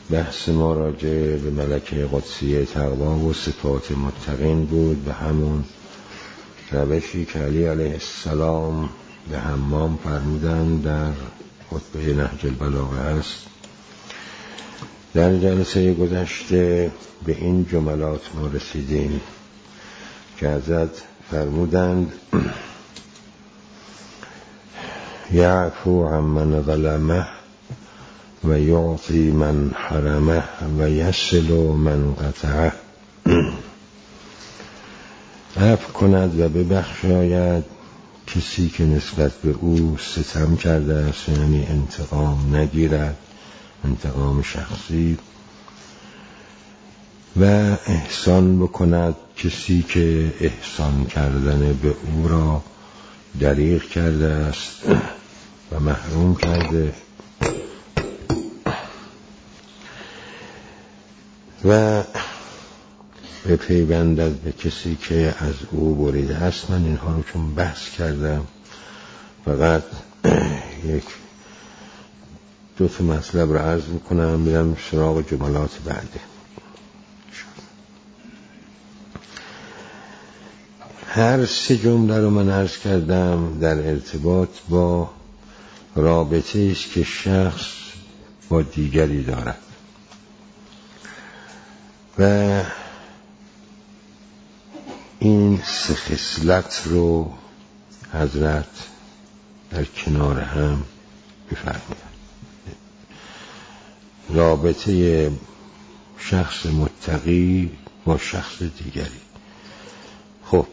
بحث ما راجع به ملکه قدسیه تقوا و صفات متقین بود، به همون روشی که علی علیه السلام به حمام فرمودند در خطبه نهج البلاغه است. در جلسه گذشته به این جملات ما رسیدیم که حضرت فرمودند یعفو عمن ظلمه و یعطی من حرمه و یصل من قطعه. عفو کند و ببخشاید کسی که نسبت به او ستم کرده است، یعنی انتقام نگیرد، انتقام شخصی، و احسان بکند کسی که احسان کردن به او را دریغ کرده است و محروم کرده، و بپیوندد به کسی که از او بریده است. من اینها رو چون بحث کردم فقط دو تا مطلب رو عرض میکنم، میرم سراغ جملات بعدی. هر سه جمله رو من عرض کردم در ارتباط با رابطه است که شخص با دیگری دارد و این سه خصلت رو حضرت در کنار هم می‌فرمایند. رابطه شخص متقی با شخص دیگری. خب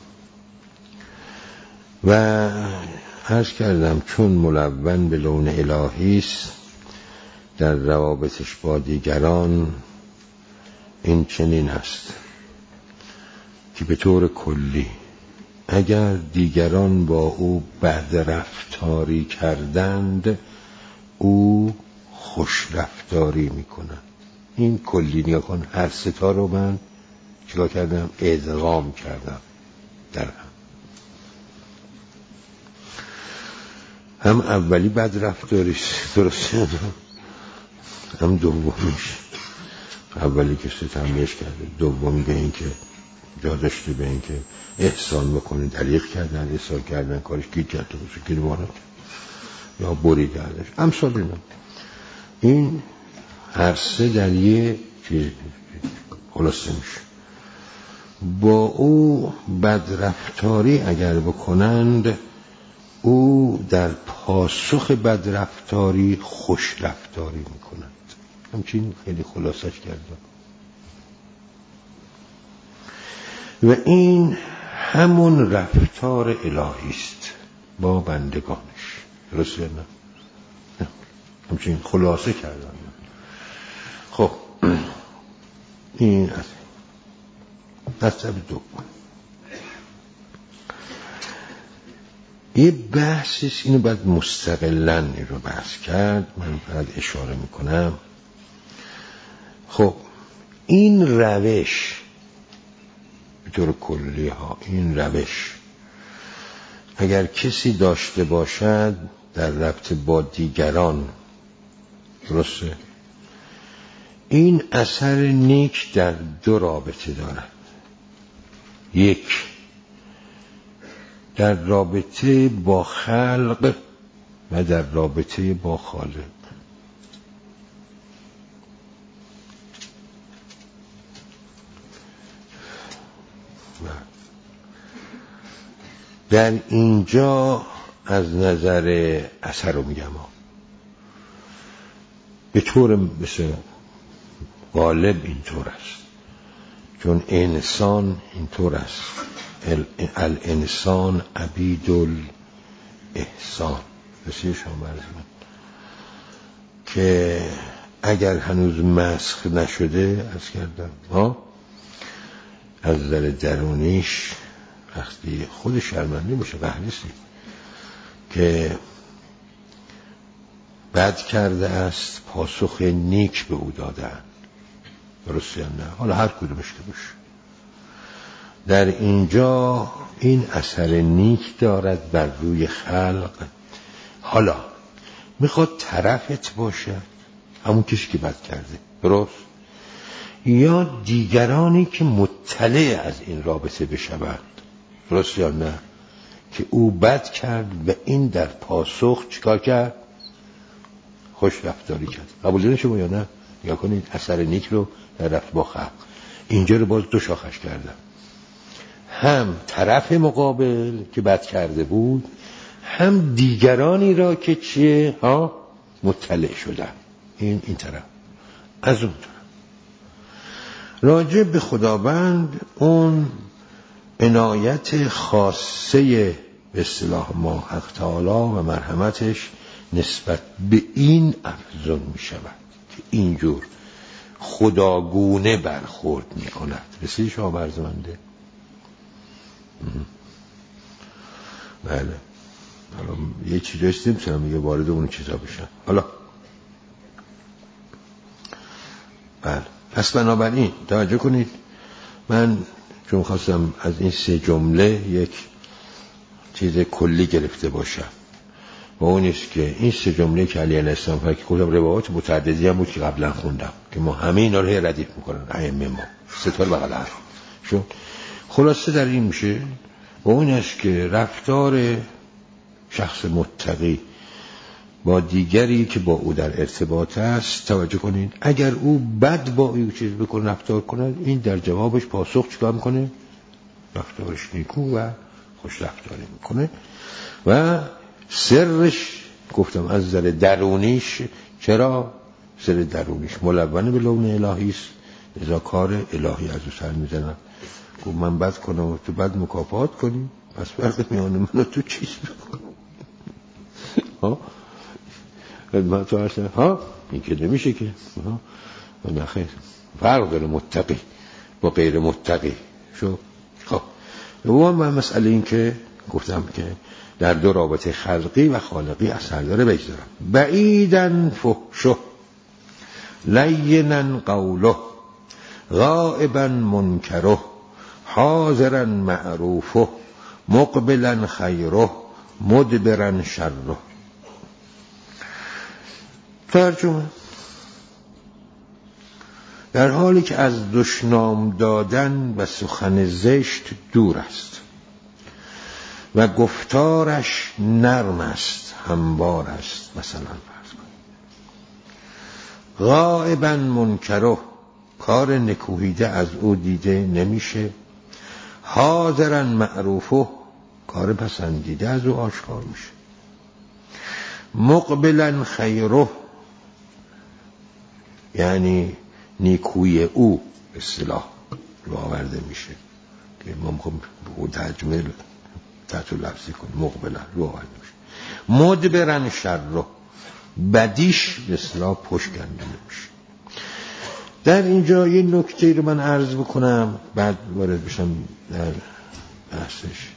و عرض کردم چون ملون به لون الهی است در روابطش با دیگران، این چنین است که به طور کلی اگر دیگران با او بد رفتاری کردند، او خوش رفتاری میکنند. این کلی نیا کن. هر ستا رو من چیکار کردم؟ ادغام کردم در هم اولی بد رفتاریست، درسته، هم دومیش. اولی که ستمیش کرده، دومی به این که جا داشته به این که احسان بکنه، دریغ کردن، احسان کردن، کارش گیت کرده باشه، گیروانه یا بریده ازش، امثال اینا. این هر سه در یه چیز خلاصه میشه. با او بدرفتاری اگر بکنند، او در پاسخ بدرفتاری خوش رفتاری میکنند. همچین خیلی خلاصش کردم. و این همون رفتار الهی است با بندگانش، درسته نه؟ همچین خلاصه کردم. خب این مطلب دوم. یه بحثیست، اینو باید مستقلاً این رو بحث کرد، من فقط اشاره میکنم. خب این روش به طور کلی ها، این روش اگر کسی داشته باشد در رابطه با دیگران، درسته، این اثر نیک در دو رابطه دارد. یک، در رابطه با خلق و در رابطه با خالق. در اینجا از نظر اثر رو میگم به طور مثل غالب اینطور است، چون انسان اینطور است، الانسان عبید الاحسان. رسیه شما برزمون که اگر هنوز مسخ نشده از کردم از نظر درونیش وقتی خود شرمنده میشه بحلیسی که بد کرده است، پاسخ نیک به او دادن، درسته نه؟ حالا هر کدومش که باشه، در اینجا این اثر نیک دارد بر روی خلق. حالا میخواد طرفت باشه همون کسی که بد کرده، درست؟ یا دیگرانی که مطلع از این رابطه بشوند، درست یا نه؟ که او بد کرد و این در پاسخ چیکار کرد؟ خوش رفتاری کرد. قبول دارین شما یا نه؟ یا کنید اثر نیک رو در رفت با خلق. اینجا رو باز دو شاخش کردم، هم طرف مقابل که بد کرده بود، هم دیگرانی را که چیه مطلع شدن. این طرف. از اون طرف راجع به خداوند اون عنایت خاصه به اصطلاح ما حق تعالی و مرحمتش نسبت به این افزون می شود که اینجور خداگونه برخورد می کند. رسیدی شما برزمنده؟ بله. حالا یه چیز داشتیم چرا میگه وارد اون چیزا بشن. حالا بله. پس بنابراین توجه کنید، من چون خواستم از این 3 جمله یک چیز کلی گرفته باشم و اون است که این 3 جمله که علی علیه السلام فرق کردم روایات متعددی هم بود که قبلا خوندم که ما همه اینا رو ردیف میکنن ائمه ما 3 تا بغل هم شد. خلاصه در این میشه و اون است که رفتار شخص متقی با دیگری که با او در ارتباط است، توجه کنید اگر او بد با او چیز بکنه رفتار کنه، این در جوابش پاسخ چیکار میکنه؟ رفتارش نیکو و خوش رفتاری میکنه. و سرش گفتم از نظر درونیش، چرا؟ سر درونیش ملون به لون الهی است، لذا کار الهی از او سر میزنن. گفت من بد کنم و تو بد مکافات کنی، پس فرق میانه من و تو چیز بکن. خدمت تو هستن این که نمیشه که نخیر، فرق داره متقی با غیر متقی. خب و من مسئله این که گفتم که در 2 رابطه خلقی و خالقی اثر داره بگذارم. بعیدن فحشه لینا قوله غائبا منکره حاضرا معروفه مقبلا خیره مدبرا شره. ترجمه: در حالی که از دشنام دادن و سخن زشت دور است و گفتارش نرم است، هموار است. مثلا فرض کنید غائبا منکره، کار نکوهیده از او دیده نمیشه. حاضرا معروفه، کار پسندیده از او آشکار میشه. مقبلا خیره، یعنی نیکوی او به اصطلاح رو آورده میشه که ما میخوام او ترجمه تحت لفظی کنیم. مقبلا رو آورده میشه. مدبرن شره، بدیش به اصطلاح پشت کنده میشه. در اینجا یه نکته رو من عرض بکنم بعد وارد بشم در بحثش،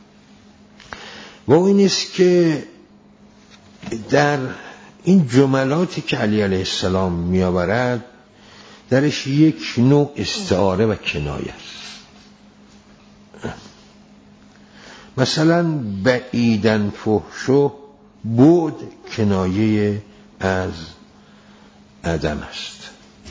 و این است که در این جملاتی که علی علیه السلام می آورد درش یک نوع استعاره و کنایه است. مثلا بعیدن فحشو، بعد کنایه از عدم است.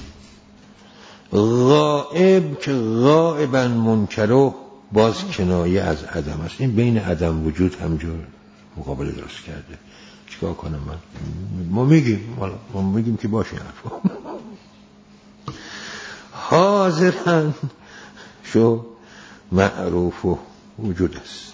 غائب که غائبا منکرو، باز کنایه از عدم است. این بین عدم وجود همجور مقابله درست کرده. چیکار کنم من؟ ما میگیم که باشه حرفا. حاضرن شو معروف و وجود است.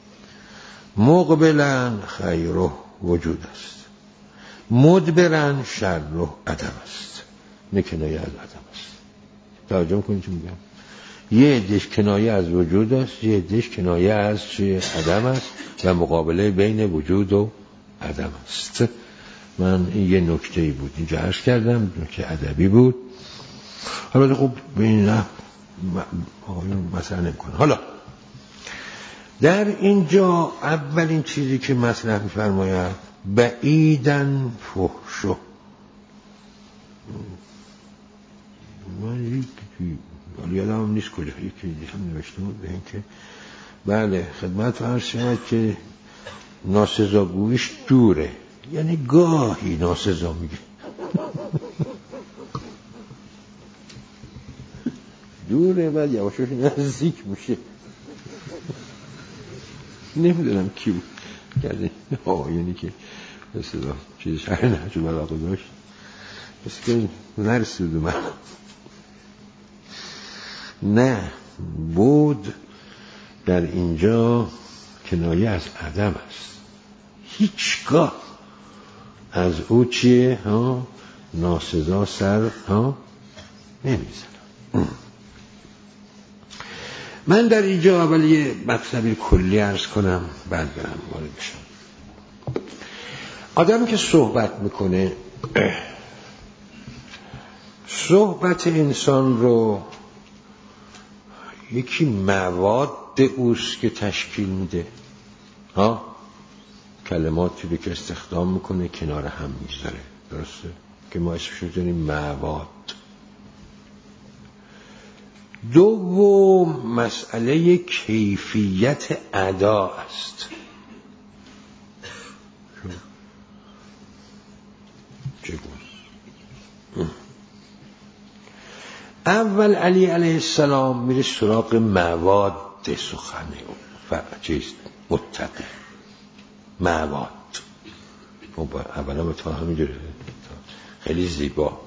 مقبلن خیر و وجود است. مدبرن شر و عدم است. نه کنایه از عدم است. توجه کنید چی میگم؟ یه عده‌اش کنایه از وجود است، یه عده‌اش کنایه از عدم است و مقابله بین وجود و عدم است. من این یه نکته‌ای بود اینجا عرض کردم که ادبی بود. حالا خب به این نه مثلا نمی‌کنه. حالا در اینجا اولین چیزی که مطرح می‌فرماید بعیدن فحشو. من یادم نیست کجا یکی هم نوشته بود به این که بله خدمت فرض شود که ناسزاگویش دوره، یعنی گاهی ناسزا میگه دوره بعد یواشاش نزدیک میشه. نمیدونم کی بود کرده آقایونی که مثلا چیز شهر نهج البلاغه داشت، مثل که نرسید من. نه، بود در اینجا کنایه از عدم است. هیچگاه از او چیه ناسزا سر نمیزنم. من در اینجا اول یه مطلبی کلی عرض کنم بعد برم وارد بشم. آدمی که صحبت میکنه، صحبت انسان رو یکی مواد اوست که تشکیل میده، کلماتی رو که استخدام میکنه کنار هم میذاره، درسته؟ که ما اسمش رو داریم مواد. دوم مسئله کیفیت ادا است. اول علی علیه السلام میره سراغ مواد سخنه متقی مواد. اولا به تا همینجوره خیلی زیبا.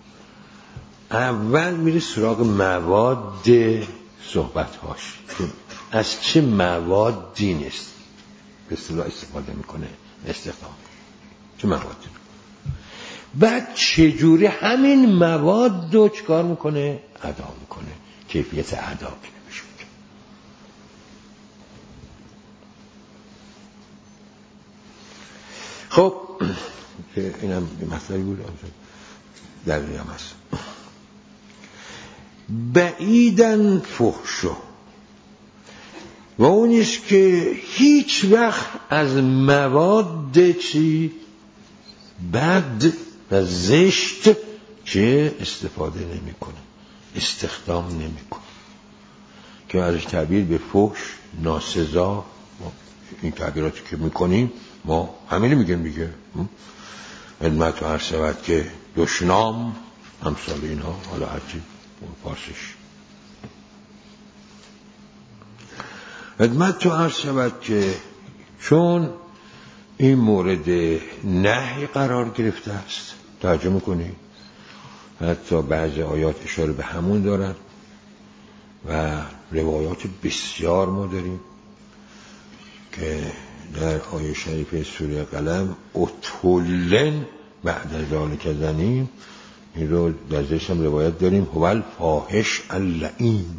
اول میره سراغ مواد صحبت‌هاش، از چه موادی نیست به اصطلاح استفاده میکنه، استخدام چه موادی. بعد چجوری همین مواد رو چکار میکنه؟ ادا میکنه. کیفیت ادا بنویشه. خب اینم مطلبی بود در ریم هست. بعیدن فحشو و اونیست که هیچ وقت از مواد چی بد و زشت چه استفاده نمیکنه، استخدام نمیکنه، که ازش تعبیر به فحش، ناسزا، این تعبیراتی که میکنیم ما همینی میگیم دیگه. خدمت تو عرض شود که دشنام همسال اینها، حالا هرچی فارسیش. خدمت تو عرض شود که چون این مورد نهی قرار گرفته است، توجه میکنی حتی بعضی آیات اشاره به همون دارن و روایات بسیار ما داریم که در آیه شریف سوره قلم اتولن بعد از ذالک زنیم، این رو در زیرش هم روایت داریم هو الفاحش اللعین،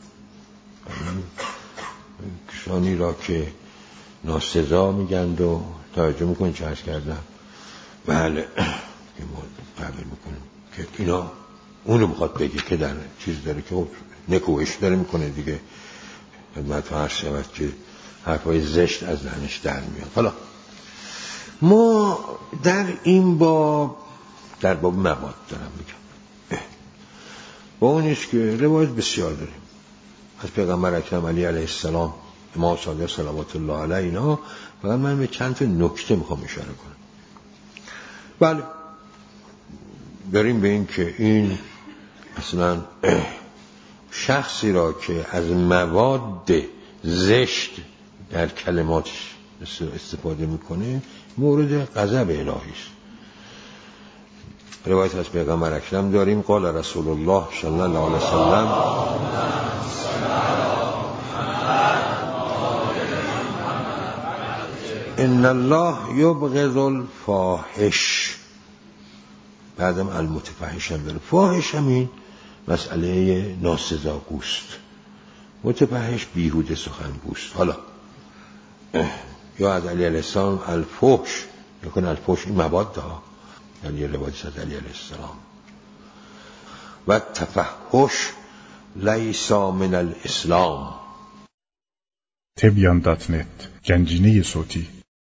کسانی را که ناسزا میگند و توجه میکنید چه عرض کردم. بله که ما تعبیر میکنیم که اینا اونو بخواد بگه که در چیز داره که نکوهش داره میکنه دیگه. خدمت عرض شود که حرفای زشت از دهنش در میاد. حالا ما در این باب، در باب مواد دارم میگم، با اونیست که روایت بسیار داریم از پیغمبر اکرم علی علیه السلام، امام صادق صلوات الله علیه اینا. فقط من به چند تا نکته میخوام اشاره کنم. بله داریم به این که این اصلا شخصی را که از مواد زشت در کلماتش استفاده میکنه مورد غضب الهی است. روایت از پیغمبر اکرم داریم قال رسول الله صلی الله علیه وسلم ان الله یبغض الفاحش، بعدم المتفحش هم داره. فاحش همین مسئله ناسزاگوست، متفحش بیهوده سخنگوست. حالا یا از علی علیه السلام الفحش یکن الفحش این مواد ها، یعنی یه روایت از علی علیه السلام. و تفحش لیس من الاسلام. تبیان.net گنجینه صوتی